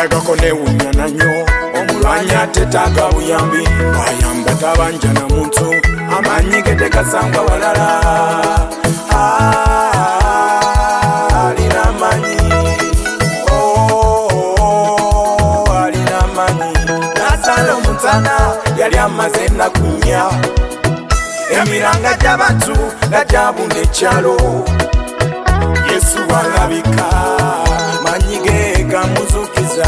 andagako newunyana nnyo omulwanyi atetaaga buyambi ayamba tabanja na muntu amanyi ge tegasangwa walala alina amanyi alina amanyi nasala omutana yali amaze ennaku nnya emiranga gy'abantu nga gyabuna ekyalo Yesu walabika manyi ge gamuzukiza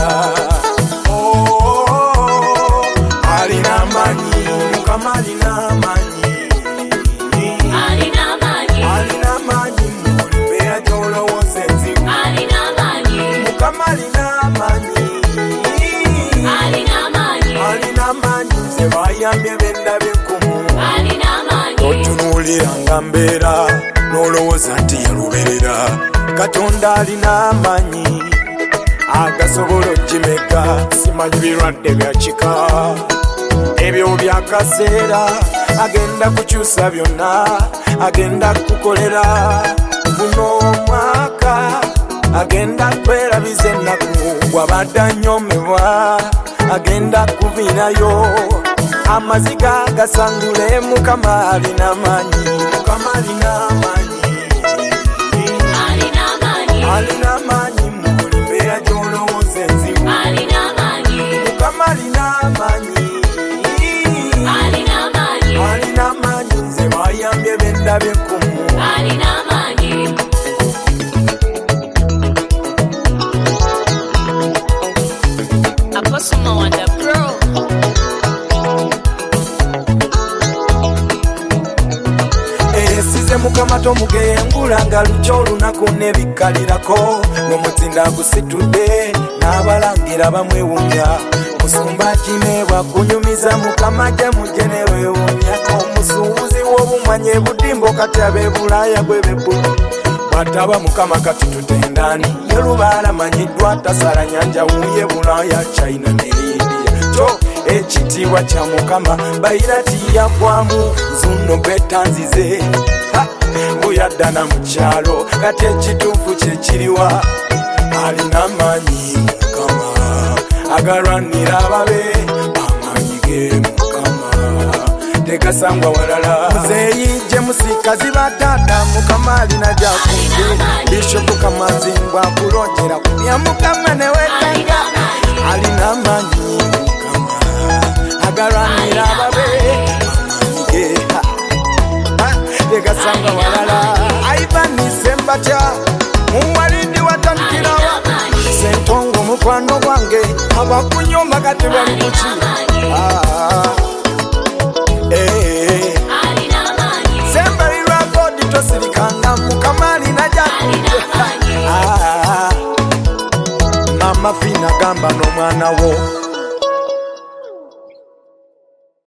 alina amanyi Mukama alina amanyi alina amanyi mu buli mbeera gy'olowooza enzibu Mukama alina amanyi alina amanyi nze bayambye bendabye kumu totunuuliranga mbeera n'olowooza nti yaluberera Katonda alina amanyi agasobola okimeka simanyi birwadde bya kika ebyo byakaseera agenda kukyusa byonna agenda kukolera buno omwaka agenda kwerabiza ennaku wabadde anyomebwa agenda kuviirayo amaziga gasangule Mukama alina amanyi Mukama alina amanyi alina amanyi mu buli mbeera gy'olowooza enzibu Mukama alina amanyi alina amanyi nze bayambye bendabye kumu Apostle Mawanda Pro esize Mukama tomugengula nga lukyo olunaku nebikkalirako ng'omutsinda gusitudde n'abalangira bamwewunya musumba kimeebwa kunyumiza Mukama gye mujje ne weewunyako omusuubuzi w'obumwanyi ebudimbo kati ab'ebulaaya gwe bebbulu bw'ataba Mukama kati tutendaani ye lubaala manyiddwa tasala nyanja wuuye bulaaya China ne India kyo ekitiibwa kya Mukama bayira tiyagwamu zuno betanzize buyaddana mu kyalo kati ekituufu kyekiriwa alina amanyi Mukama agalwanira ababe amanyi ge Mukama tegasangwa walala muzeeyi gye musikazi bataata Mukama alina gyakunde Bishopu Kamanzingwa akulonjera kumya Mukama newetanga alina amanyi Mukama agalwanira ababe amanyi ge tegasangwa walala Ivan Sembatya muwalindi watandikirawa sentongo mukwano gwange abakunyomba kati bali kuki